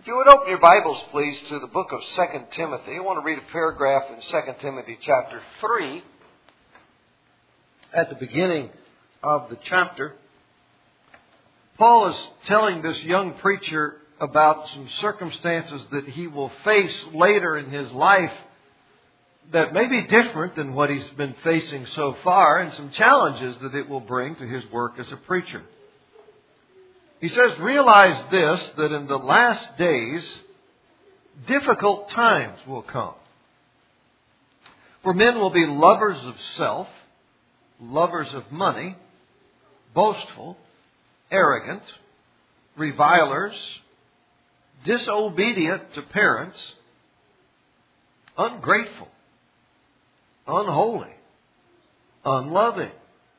If you would open your Bibles, please, to the book of 2 Timothy. I want to read a paragraph in 2 Timothy chapter 3. At the beginning of the chapter, Paul is telling this young preacher about some circumstances that he will face later in his life that may be different than what he's been facing so far, and some challenges that it will bring to his work as a preacher. He says, realize this, that in the last days, difficult times will come. For men will be lovers of self, lovers of money, boastful, arrogant, revilers, disobedient to parents, ungrateful, unholy, unloving,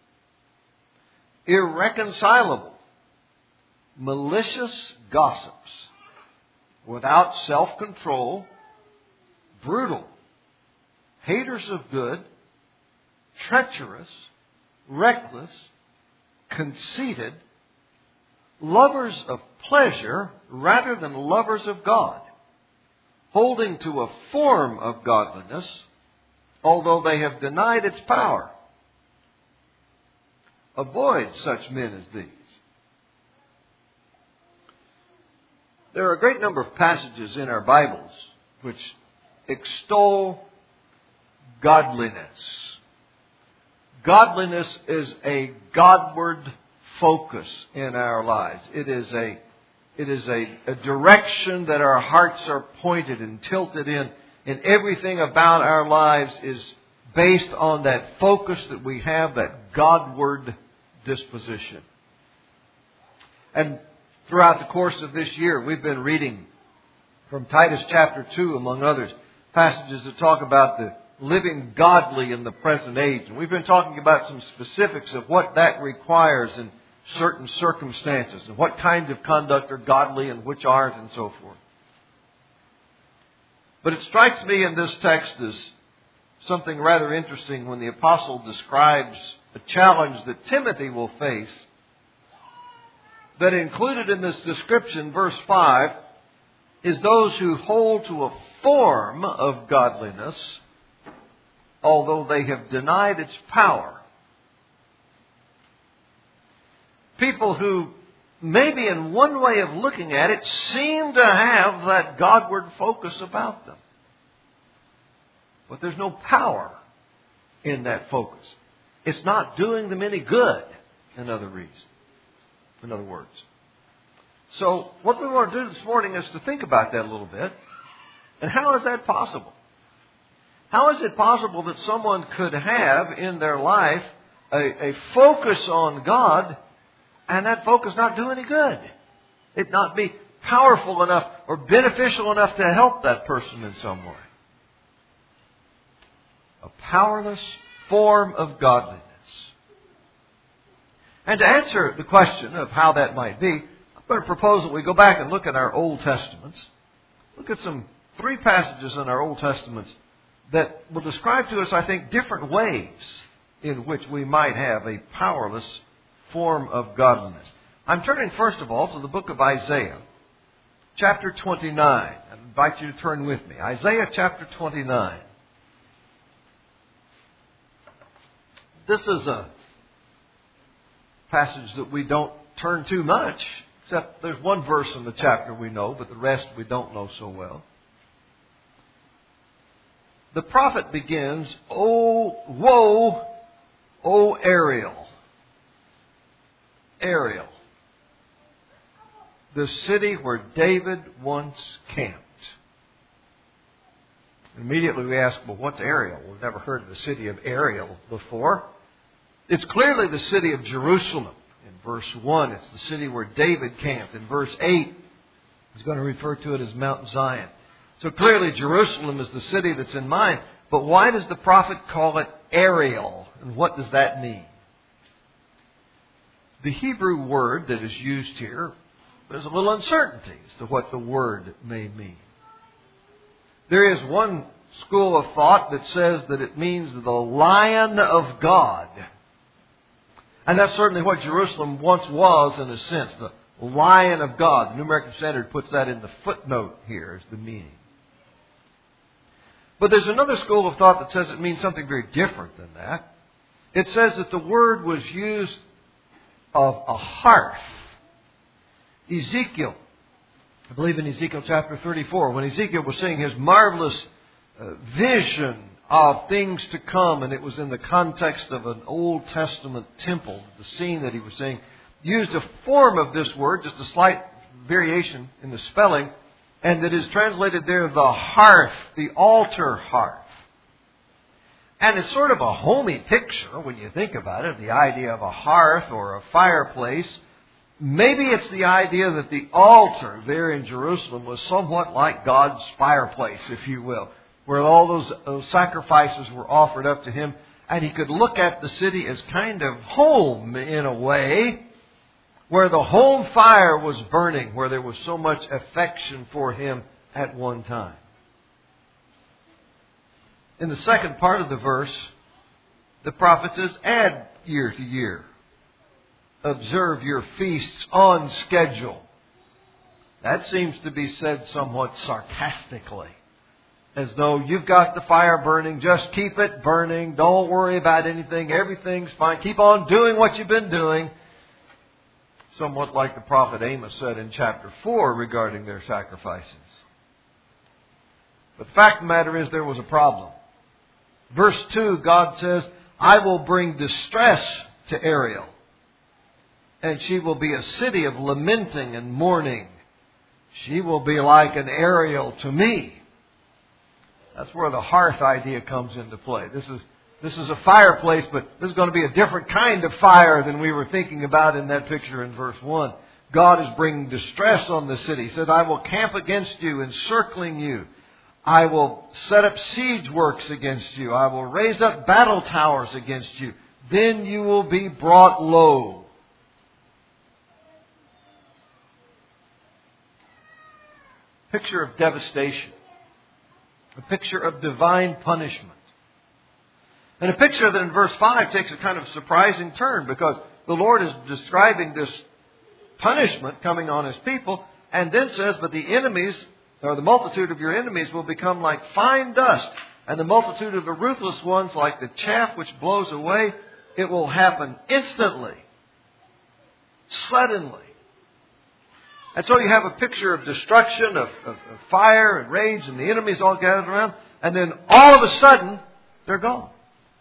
irreconcilable, malicious gossips, without self-control, brutal, haters of good, treacherous, reckless, conceited, lovers of pleasure rather than lovers of God, holding to a form of godliness, although they have denied its power. Avoid such men as these. There are a great number of passages in our Bibles which extol godliness. Godliness is a Godward focus in our lives. It is a direction that our hearts are pointed and tilted in. And everything about our lives is based on that focus that we have, that Godward disposition. And throughout the course of this year, we've been reading from Titus chapter 2, among others, passages that talk about the living godly in the present age. And we've been talking about some specifics of what that requires in certain circumstances and what kinds of conduct are godly and which aren't and so forth. But it strikes me in this text as something rather interesting when the apostle describes a challenge that Timothy will face, that included in this description, verse 5, is those who hold to a form of godliness, although they have denied its power. People who, maybe in one way of looking at it, seem to have that Godward focus about them. But there's no power in that focus. It's not doing them any good, in other words. So what we want to do this morning is to think about that a little bit. And how is that possible? How is it possible that someone could have in their life a focus on God and that focus not do any good? It not be powerful enough or beneficial enough to help that person in some way. A powerless form of godliness. And to answer the question of how that might be, I'm going to propose that we go back and look at our Old Testaments. Look at three passages in our Old Testaments that will describe to us, I think, different ways in which we might have a powerless form of godliness. I'm turning first of all to the book of Isaiah, chapter 29. I invite you to turn with me. Isaiah chapter 29. This is a passage that we don't turn to much, except there's one verse in the chapter we know, but the rest we don't know so well. The prophet begins, "Oh, woe, O Ariel. Ariel, the city where David once camped." Immediately we ask, well, what's Ariel? We've never heard of the city of Ariel before. It's clearly the city of Jerusalem. In verse 1, it's the city where David camped. In verse 8, he's going to refer to it as Mount Zion. So clearly Jerusalem is the city that's in mind. But why does the prophet call it Ariel? And what does that mean? The Hebrew word that is used here, there's a little uncertainty as to what the word may mean. There is one school of thought that says that it means the Lion of God. And that's certainly what Jerusalem once was in a sense, Lion of God. The New American Standard puts that in the footnote here as the meaning. But there's another school of thought that says it means something very different than that. It says that the word was used of a hearth. Ezekiel, I believe in Ezekiel chapter 34, when Ezekiel was seeing his marvelous vision of things to come, and it was in the context of an Old Testament temple, the scene that he was seeing, used a form of this word, just a slight variation in the spelling, and it is translated there the hearth, the altar hearth. And it's sort of a homey picture when you think about it, the idea of a hearth or a fireplace. Maybe it's the idea that the altar there in Jerusalem was somewhat like God's fireplace, if you will, where all those sacrifices were offered up to Him, and He could look at the city as kind of home in a way, where the home fire was burning, where there was so much affection for Him at one time. In the second part of the verse, the prophet says, add year to year. Observe your feasts on schedule. That seems to be said somewhat sarcastically. As though you've got the fire burning, just keep it burning. Don't worry about anything. Everything's fine. Keep on doing what you've been doing. Somewhat like the prophet Amos said in chapter 4 regarding their sacrifices. But the fact of the matter is there was a problem. Verse 2, God says, I will bring distress to Ariel, and she will be a city of lamenting and mourning. She will be like an Ariel to me. That's where the hearth idea comes into play. This is a fireplace, but this is going to be a different kind of fire than we were thinking about in that picture in verse 1. God is bringing distress on the city. He said, I will camp against you, encircling you. I will set up siege works against you. I will raise up battle towers against you. Then you will be brought low. Picture of devastation. A picture of divine punishment. And a picture that in verse 5 takes a kind of surprising turn, because the Lord is describing this punishment coming on His people, and then says, but the enemies, or the multitude of your enemies, will become like fine dust, and the multitude of the ruthless ones like the chaff which blows away. It will happen instantly, suddenly. And so you have a picture of destruction, of fire and rage, and the enemies all gathered around, and then all of a sudden, they're gone.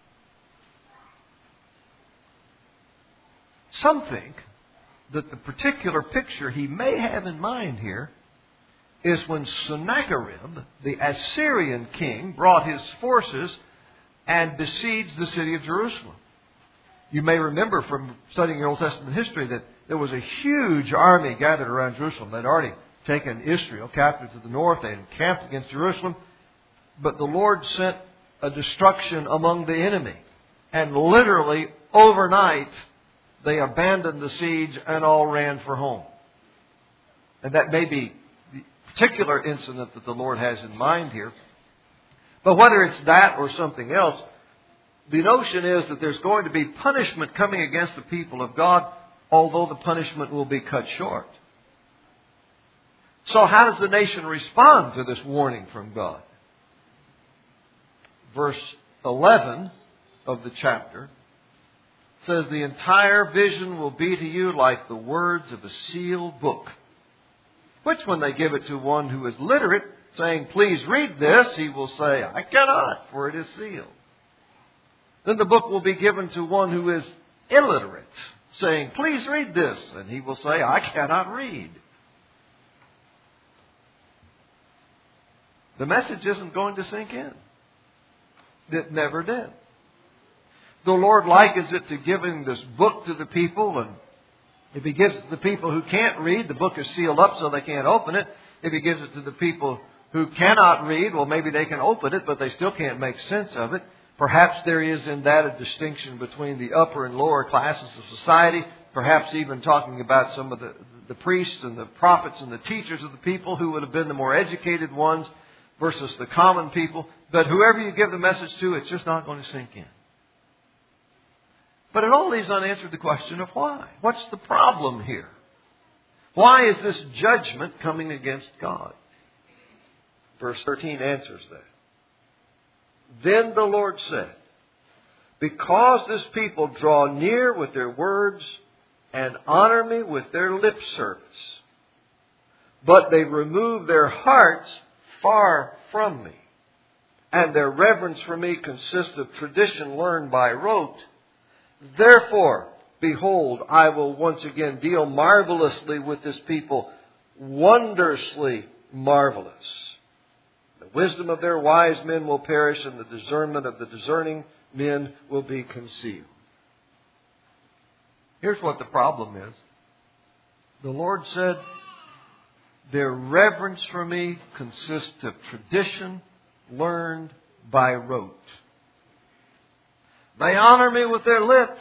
Some think that the particular picture he may have in mind here is when Sennacherib, the Assyrian king, brought his forces and besieged the city of Jerusalem. You may remember from studying your Old Testament history that there was a huge army gathered around Jerusalem. They'd already taken Israel captive to the north. They had encamped against Jerusalem. But the Lord sent a destruction among the enemy. And literally, overnight, they abandoned the siege and all ran for home. And that may be the particular incident that the Lord has in mind here. But whether it's that or something else, the notion is that there's going to be punishment coming against the people of God, although the punishment will be cut short. So how does the nation respond to this warning from God? Verse 11 of the chapter says, the entire vision will be to you like the words of a sealed book, which when they give it to one who is literate, saying, please read this, he will say, I cannot, for it is sealed. Then the book will be given to one who is illiterate, saying, please read this, and he will say, I cannot read. The message isn't going to sink in. It never did. The Lord likens it to giving this book to the people, and if He gives it to the people who can't read, the book is sealed up so they can't open it. If He gives it to the people who cannot read, well, maybe they can open it, but they still can't make sense of it. Perhaps there is in that a distinction between the upper and lower classes of society, perhaps even talking about some of the priests and the prophets and the teachers of the people who would have been the more educated ones versus the common people. But whoever you give the message to, it's just not going to sink in. But it all leaves unanswered the question of why. What's the problem here? Why is this judgment coming against God? Verse 13 answers that. Then the Lord said, because this people draw near with their words and honor me with their lip service, but they remove their hearts far from me, and their reverence for me consists of tradition learned by rote, therefore, behold, I will once again deal marvelously with this people, wondrously marvelous. The wisdom of their wise men will perish, and the discernment of the discerning men will be concealed. Here's what the problem is. The Lord said, their reverence for me consists of tradition learned by rote. They honor me with their lips,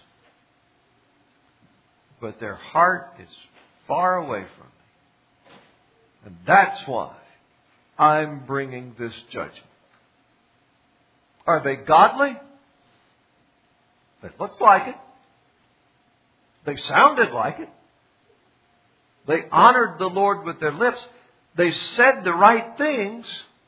but their heart is far away from me. And that's why I'm bringing this judgment. Are they godly? They looked like it. They sounded like it. They honored the Lord with their lips. They said the right things.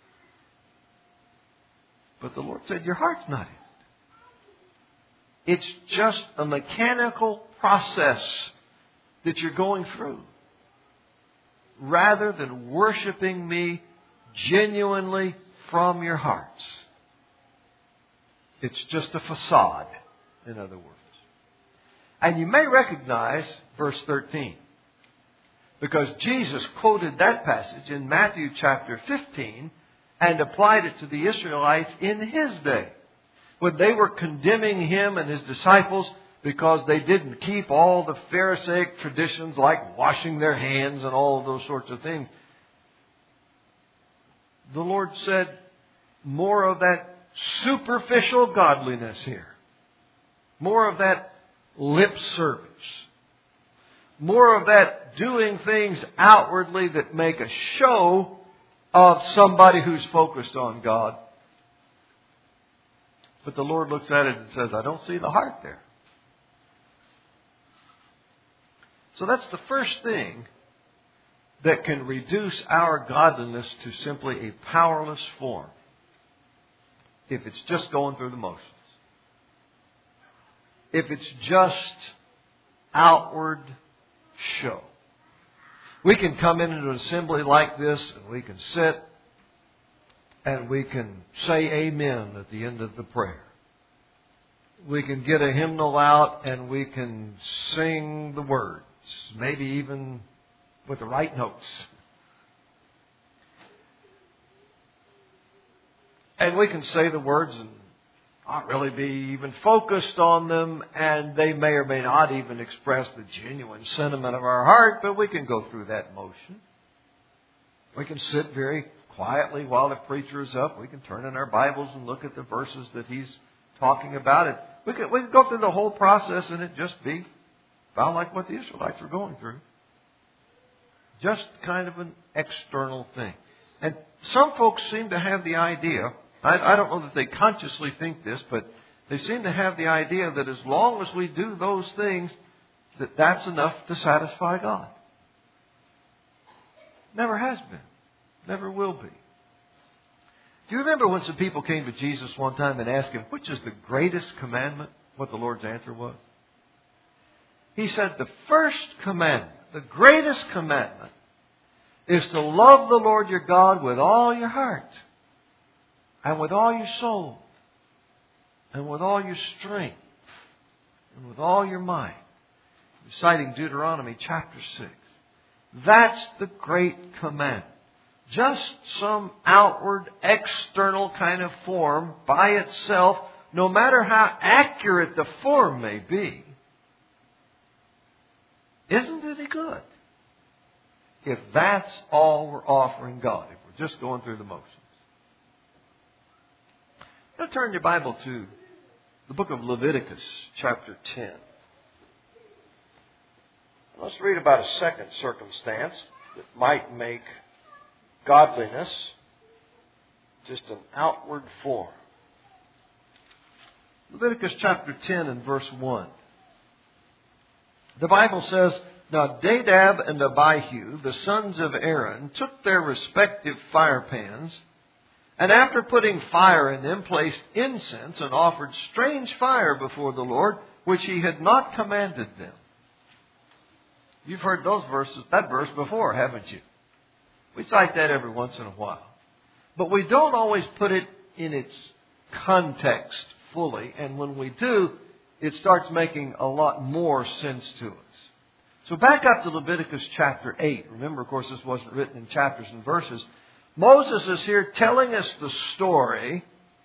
But the Lord said, your heart's not in it. It's just a mechanical process that you're going through, rather than worshiping me genuinely from your hearts. It's just a facade, in other words. And you may recognize verse 13, because Jesus quoted that passage in Matthew chapter 15 and applied it to the Israelites in His day, when they were condemning Him and His disciples because they didn't keep all the Pharisaic traditions like washing their hands and all of those sorts of things. The Lord said, more of that superficial godliness here. More of that lip service. More of that doing things outwardly that make a show of somebody who's focused on God. But the Lord looks at it and says, I don't see the heart there. So that's the first thing that can reduce our godliness to simply a powerless form, if it's just going through the motions. If it's just outward show. We can come into an assembly like this and we can sit and we can say amen at the end of the prayer. We can get a hymnal out and we can sing the words, maybe even with the right notes. And we can say the words and not really be even focused on them, and they may or may not even express the genuine sentiment of our heart, but we can go through that motion. We can sit very quietly while the preacher is up. We can turn in our Bibles and look at the verses that he's talking about. And we can go through the whole process and it just be about like what the Israelites were going through. Just kind of an external thing. And some folks seem to have the idea, I don't know that they consciously think this, but they seem to have the idea that as long as we do those things, that that's enough to satisfy God. Never has been. Never will be. Do you remember when some people came to Jesus one time and asked Him, which is the greatest commandment? What the Lord's answer was? He said, the first commandment, the greatest commandment, is to love the Lord your God with all your heart, and with all your soul, and with all your strength, and with all your mind. Citing Deuteronomy chapter 6. That's the great commandment. Just some outward, external kind of form by itself, no matter how accurate the form may be, isn't any good. If that's all we're offering God, if we're just going through the motions. Now turn your Bible to the book of Leviticus, chapter 10. Let's read about a second circumstance that might make godliness just an outward form. Leviticus chapter 10 and verse 1. The Bible says, Now Nadab and Abihu, the sons of Aaron, took their respective fire pans, and after putting fire in them, placed incense and offered strange fire before the Lord, which He had not commanded them. You've heard that verse before, haven't you? We cite that every once in a while. But we don't always put it in its context fully, and when we do, it starts making a lot more sense to us. So back up to Leviticus chapter 8. Remember, of course, this wasn't written in chapters and verses. Moses is here telling us the story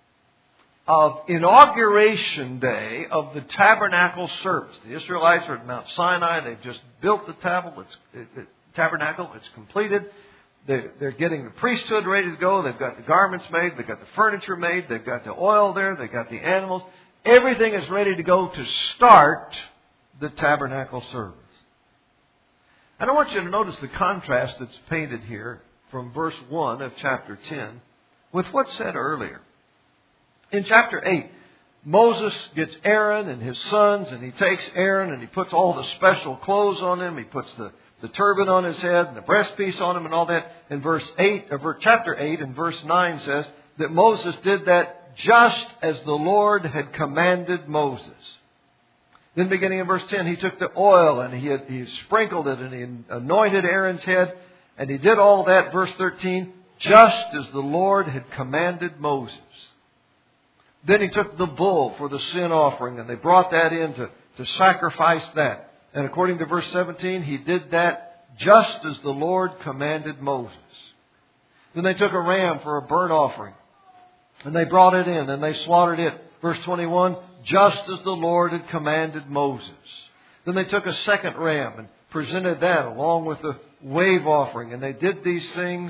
of inauguration day of the tabernacle service. The Israelites are at Mount Sinai. They've just built the tabernacle. It's completed. They're getting the priesthood ready to go. They've got the garments made. They've got the furniture made. They've got the oil there. They've got the animals. Everything is ready to go to start the tabernacle service. And I want you to notice the contrast that's painted here from verse 1 of chapter 10 with what's said earlier. In chapter 8, Moses gets Aaron and his sons, and he takes Aaron and he puts all the special clothes on him. He puts the turban on his head and the breastpiece on him and all that. In chapter 8 and verse 9 says that Moses did that just as the Lord had commanded Moses. Then beginning in verse 10, he took the oil and he sprinkled it and he anointed Aaron's head. And he did all that, verse 13, just as the Lord had commanded Moses. Then he took the bull for the sin offering and they brought that in to sacrifice that. And according to verse 17, he did that just as the Lord commanded Moses. Then they took a ram for a burnt offering. And they brought it in and they slaughtered it. Verse 21, just as the Lord had commanded Moses. Then they took a second ram and presented that along with the wave offering. And they did these things,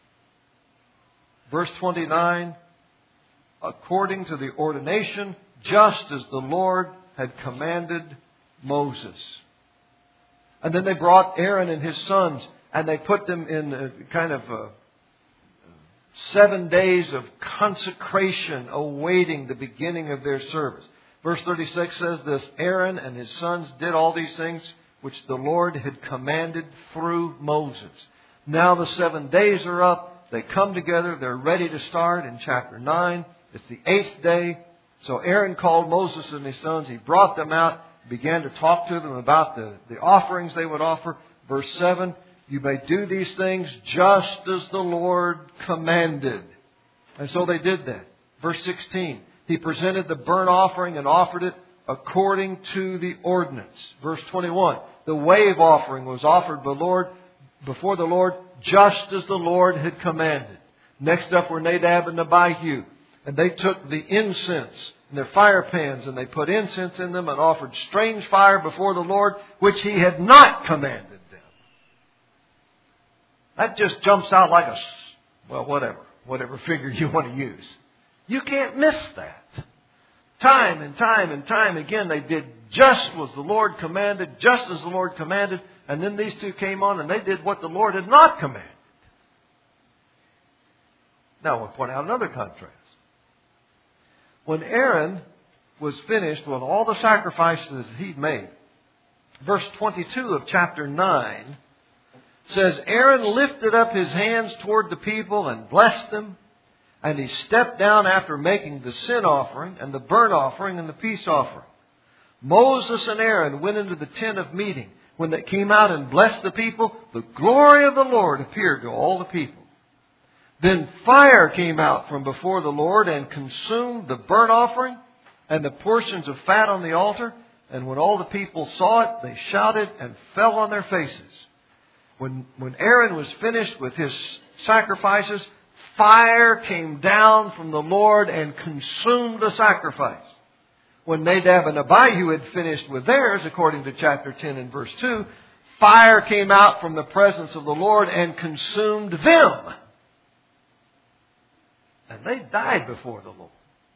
verse 29, according to the ordination, just as the Lord had commanded Moses. And then they brought Aaron and his sons, and they put them in a kind of 7 days of consecration awaiting the beginning of their service. Verse 36 says this, Aaron and his sons did all these things which the Lord had commanded through Moses. Now the 7 days are up. They come together. They're ready to start in chapter 9. It's the 8th day. So Aaron called Moses and his sons. He brought them out, began to talk to them about the offerings they would offer. Verse 7, you may do these things just as the Lord commanded. And so they did that. Verse 16, he presented the burnt offering and offered it according to the ordinance. Verse 21, the wave offering was offered before the Lord just as the Lord had commanded. Next up were Nadab and Abihu. And they took the incense in their fire pans and they put incense in them and offered strange fire before the Lord, which He had not commanded them. That just jumps out like whatever figure you want to use. You can't miss that. Time and time and time again, they did just as the Lord commanded, just as the Lord commanded. And then these two came on and they did what the Lord had not commanded. Now we'll point out another contrast. When Aaron was finished with all the sacrifices he'd made, verse 22 of chapter 9 says, Aaron lifted up his hands toward the people and blessed them. And he stepped down after making the sin offering and the burnt offering and the peace offering. Moses and Aaron went into the tent of meeting. When they came out and blessed the people, the glory of the Lord appeared to all the people. Then fire came out from before the Lord and consumed the burnt offering and the portions of fat on the altar. And when all the people saw it, they shouted and fell on their faces. When Aaron was finished with his sacrifices, fire came down from the Lord and consumed the sacrifice. When Nadab and Abihu had finished with theirs, according to chapter 10 and verse 2, fire came out from the presence of the Lord and consumed them. And they died before the Lord.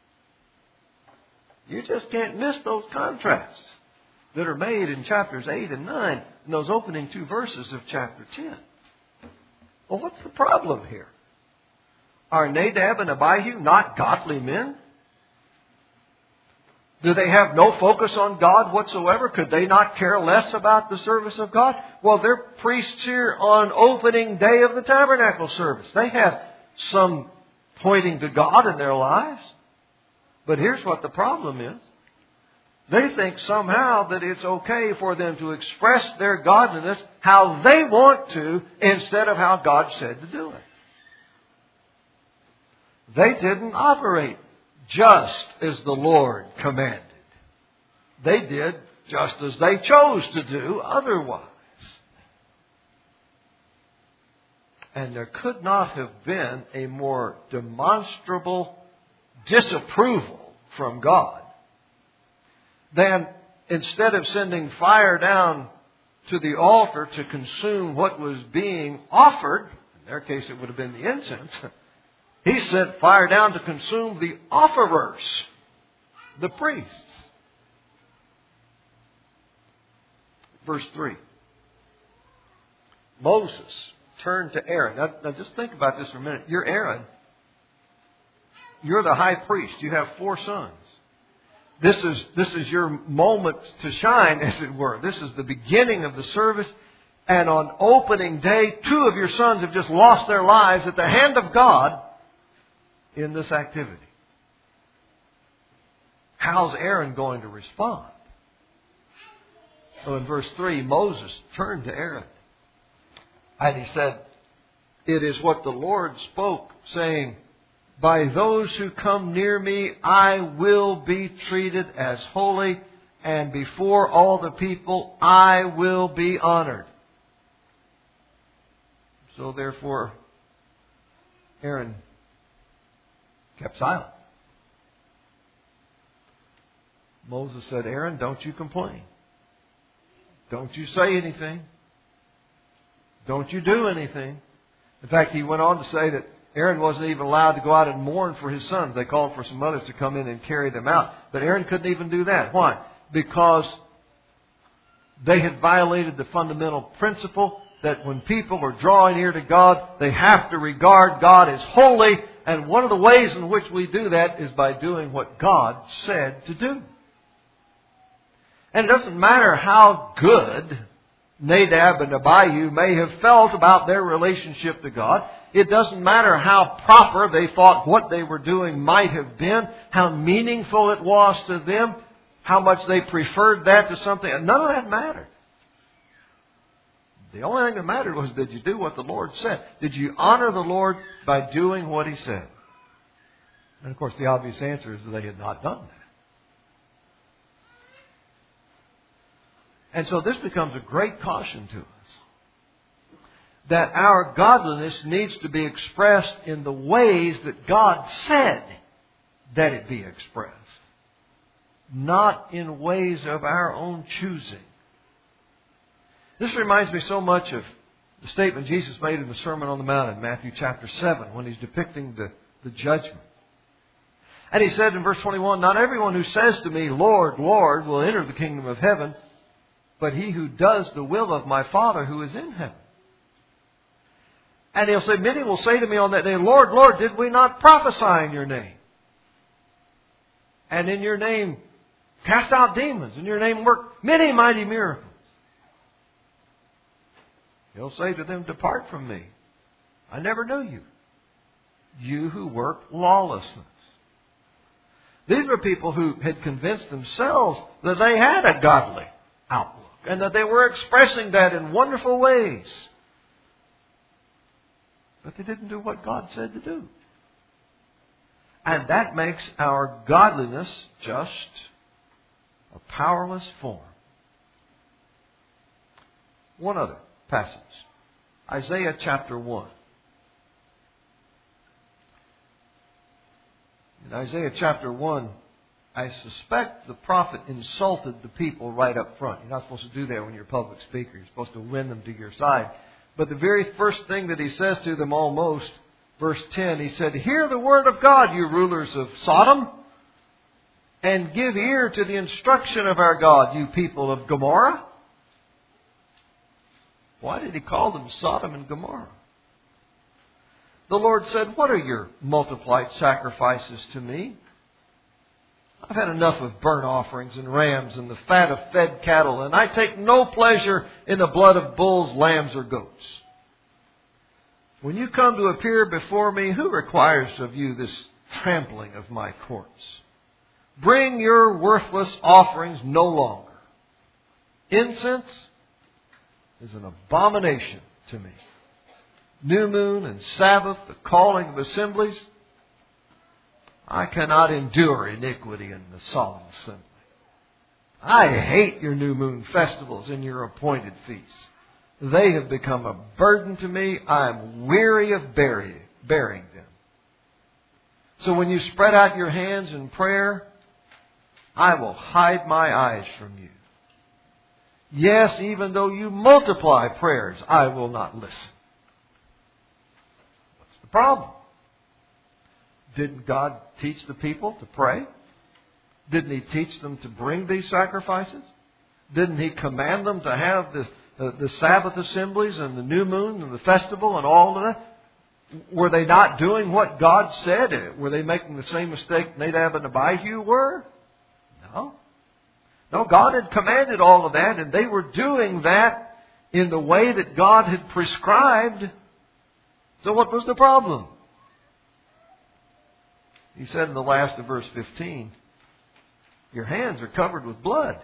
You just can't miss those contrasts that are made in chapters 8 and 9 in those opening 2 verses of chapter 10. Well, what's the problem here? Are Nadab and Abihu not godly men? Do they have no focus on God whatsoever? Could they not care less about the service of God? Well, they're priests here on opening day of the tabernacle service. They have some pointing to God in their lives. But here's what the problem is. They think somehow that it's okay for them to express their godliness how they want to instead of how God said to do it. They didn't operate just as the Lord commanded. They did just as they chose to do otherwise. And there could not have been a more demonstrable disapproval from God than instead of sending fire down to the altar to consume what was being offered, in their case it would have been the incense, He sent fire down to consume the offerers, the priests. Verse 3. Moses turned to Aaron. Now just think about this for a minute. You're Aaron. You're the high priest. You have 4 sons. This is your moment to shine, as it were. This is the beginning of the service. And on opening day, 2 of your sons have just lost their lives at the hand of God in this activity. How's Aaron going to respond? So in verse 3, Moses turned to Aaron and he said, "It is what the Lord spoke, saying, 'By those who come near me, I will be treated as holy, and before all the people, I will be honored.'" So therefore, Aaron kept silent. Moses said, "Aaron, don't you complain. Don't you say anything. Don't you do anything." In fact, he went on to say that Aaron wasn't even allowed to go out and mourn for his sons. They called for some others to come in and carry them out. But Aaron couldn't even do that. Why? Because they had violated the fundamental principle that when people are drawing near to God, they have to regard God as holy. And one of the ways in which we do that is by doing what God said to do. And it doesn't matter how good Nadab and Abihu may have felt about their relationship to God. It doesn't matter how proper they thought what they were doing might have been, how meaningful it was to them, how much they preferred that to something. None of that mattered. The only thing that mattered was, did you do what the Lord said? Did you honor the Lord by doing what He said? And of course the obvious answer is that they had not done that. And so this becomes a great caution to us, that our godliness needs to be expressed in the ways that God said that it be expressed, not in ways of our own choosing. This reminds me so much of the statement Jesus made in the Sermon on the Mount in Matthew chapter 7 when He's depicting the judgment. And He said in verse 21, "Not everyone who says to me, 'Lord, Lord,' will enter the kingdom of heaven, but he who does the will of my Father who is in heaven." And He'll say, "Many will say to me on that day, 'Lord, Lord, did we not prophesy in your name? And in your name cast out demons, in your name work many mighty miracles?' He'll say to them, 'Depart from me. I never knew you, you who work lawlessness.'" These were people who had convinced themselves that they had a godly outlook and that they were expressing that in wonderful ways. But they didn't do what God said to do. And that makes our godliness just a powerless form. One other passage. Isaiah chapter 1. In Isaiah chapter 1, I suspect the prophet insulted the people right up front. You're not supposed to do that when you're a public speaker. You're supposed to win them to your side. But the very first thing that he says to them almost, verse 10, he said, "Hear the word of God, you rulers of Sodom, and give ear to the instruction of our God, you people of Gomorrah." Why did he call them Sodom and Gomorrah? The Lord said, "What are your multiplied sacrifices to me? I've had enough of burnt offerings and rams and the fat of fed cattle, and I take no pleasure in the blood of bulls, lambs, or goats. When you come to appear before me, who requires of you this trampling of my courts? Bring your worthless offerings no longer. Incense is an abomination to me. New moon and Sabbath, the calling of assemblies. I cannot endure iniquity in the solemn assembly. I hate your new moon festivals and your appointed feasts. They have become a burden to me. I am weary of bearing them. So when you spread out your hands in prayer, I will hide my eyes from you. Yes, even though you multiply prayers, I will not listen. What's the problem? Didn't God teach the people to pray? Didn't He teach them to bring these sacrifices? Didn't He command them to have the Sabbath assemblies and the new moon and the festival and all of that? Were they not doing what God said? Were they making the same mistake Nadab and Abihu were? No. No, God had commanded all of that, and they were doing that in the way that God had prescribed. So what was the problem? He said in the last of verse 15, your hands are covered with blood.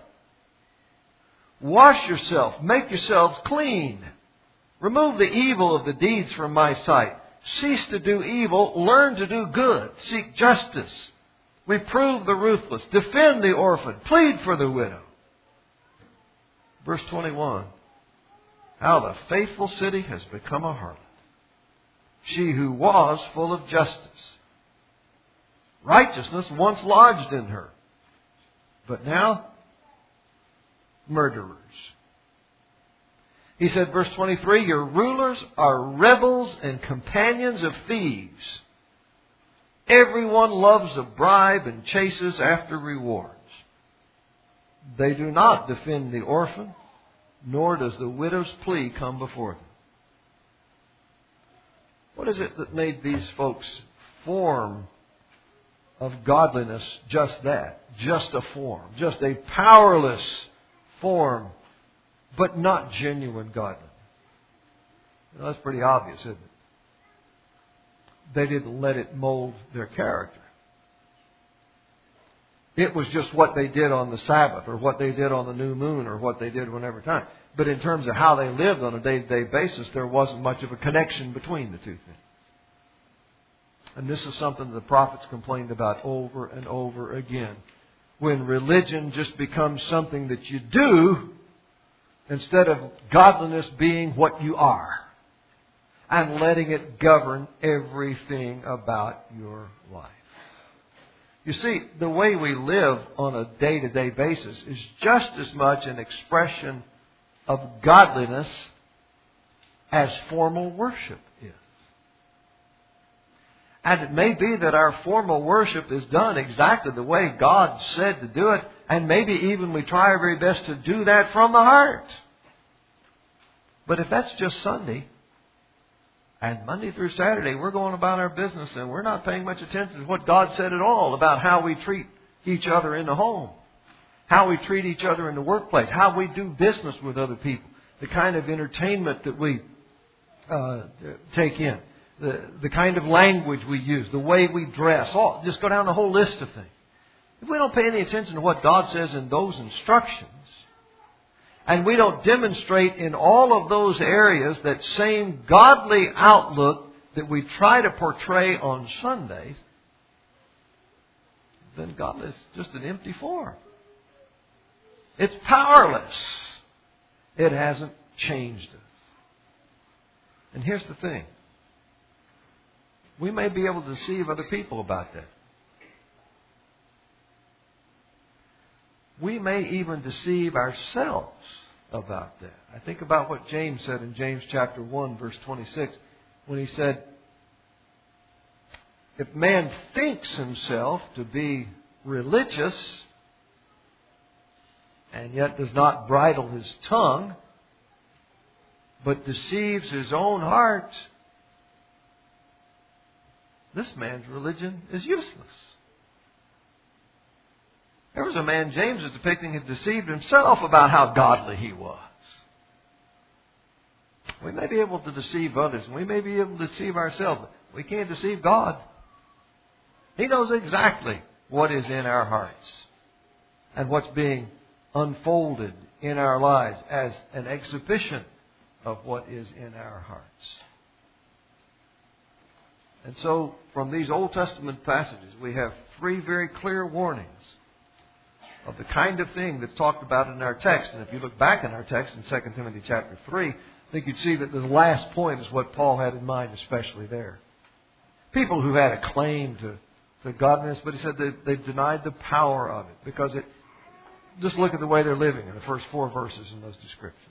Wash yourself, make yourselves clean. Remove the evil of the deeds from my sight. Cease to do evil, learn to do good. Seek justice. Reprove the ruthless. Defend the orphan. Plead for the widow. Verse 21. How the faithful city has become a harlot. She who was full of justice. Righteousness once lodged in her. But now, murderers. He said, verse 23, your rulers are rebels and companions of thieves. Everyone loves a bribe and chases after rewards. They do not defend the orphan, nor does the widow's plea come before them. What is it that made these folks form of godliness just that? Just a form. Just a powerless form, but not genuine godliness. Well, that's pretty obvious, isn't it? They didn't let it mold their character. It was just what they did on the Sabbath, or what they did on the new moon, or what they did whenever time. But in terms of how they lived on a day-to-day basis, there wasn't much of a connection between the two things. And this is something the prophets complained about over and over again. When religion just becomes something that you do, instead of godliness being what you are, and letting it govern everything about your life. You see, the way we live on a day-to-day basis is just as much an expression of godliness as formal worship is. And it may be that our formal worship is done exactly the way God said to do it, and maybe even we try our very best to do that from the heart. But if that's just Sunday, and Monday through Saturday we're going about our business and we're not paying much attention to what God said at all about how we treat each other in the home, how we treat each other in the workplace, how we do business with other people, the kind of entertainment that we take in, the kind of language we use, the way we dress, just go down the whole list of things. If we don't pay any attention to what God says in those instructions, and we don't demonstrate in all of those areas that same godly outlook that we try to portray on Sundays, then God is just an empty form. It's powerless. It hasn't changed us. And here's the thing. We may be able to deceive other people about that. We may even deceive ourselves about that. I think about what James said in James chapter 1, verse 26, when he said, if man thinks himself to be religious and yet does not bridle his tongue, but deceives his own heart, this man's religion is useless. There was a man James is depicting had deceived himself about how godly he was. We may be able to deceive others, and we may be able to deceive ourselves, but we can't deceive God. He knows exactly what is in our hearts and what's being unfolded in our lives as an exhibition of what is in our hearts. And so, from these Old Testament passages, we have three very clear warnings of the kind of thing that's talked about in our text. And if you look back in our text in 2 Timothy chapter 3, I think you'd see that the last point is what Paul had in mind, especially there. People who had a claim to godliness, but he said that they've denied the power of it. Because just look at the way they're living in the first 4 verses in those descriptions.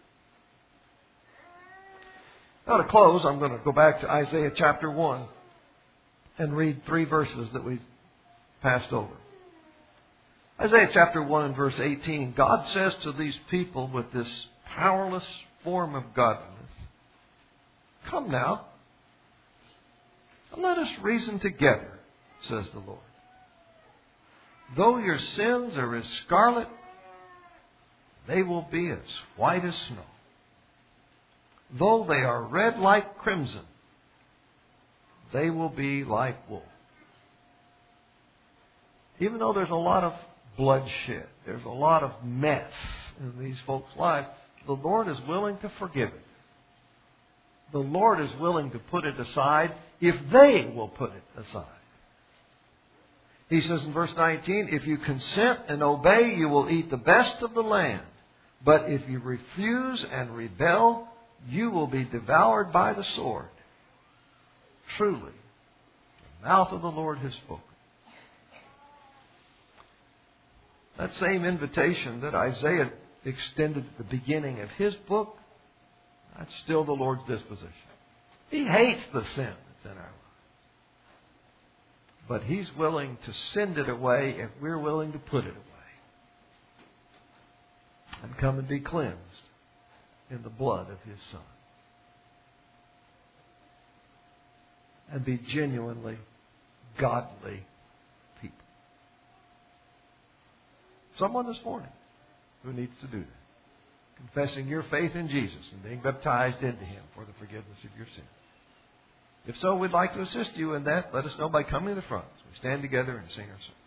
Now to close, I'm going to go back to Isaiah chapter 1 and read 3 verses that we passed over. Isaiah chapter 1 and verse 18, God says to these people with this powerless form of godliness, "Come now, and let us reason together, says the Lord. Though your sins are as scarlet, they will be as white as snow. Though they are red like crimson, they will be like wool." Even though there's a lot of bloodshed, there's a lot of mess in these folks' lives, the Lord is willing to forgive it. The Lord is willing to put it aside if they will put it aside. He says in verse 19, "If you consent and obey, you will eat the best of the land. But if you refuse and rebel, you will be devoured by the sword. Truly, the mouth of the Lord has spoken." That same invitation that Isaiah extended at the beginning of his book, that's still the Lord's disposition. He hates the sin that's in our life. But He's willing to send it away if we're willing to put it away. And come and be cleansed in the blood of His Son. And be genuinely godly people. Someone this morning who needs to do that. Confessing your faith in Jesus and being baptized into Him for the forgiveness of your sins. If so, we'd like to assist you in that. Let us know by coming to the front. So we stand together and sing our song.